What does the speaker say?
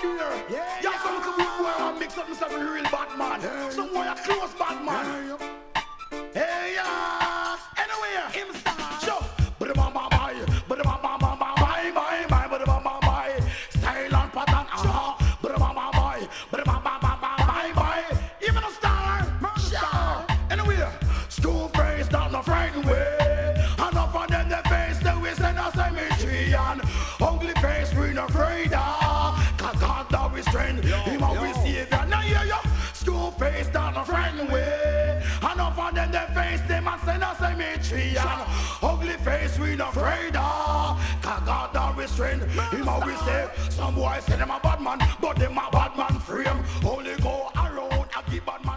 here. Yeah, some little boy want mix up himself with a real bad man. Some boy a close bad man. Hey, yeah. Anyway, him start. Sure. But the mama buy, but the mama buy, but the mama buy. Style and pattern, But the mama buy, but the mama buy. Even a star, sure. Anyway, school face not no frightened way. Enough of them the face that we send a cemetery and ugly face we not afraid of. Cause God that we strength, him always savior. Now hear ya, school face not no frightened way. Enough of them the face them and send a cemetery and ugly face we not afraid of. Cause God that we strength, him always say. Some boys say them a bad man, but them a bad man frame. Only go around and keep bad man.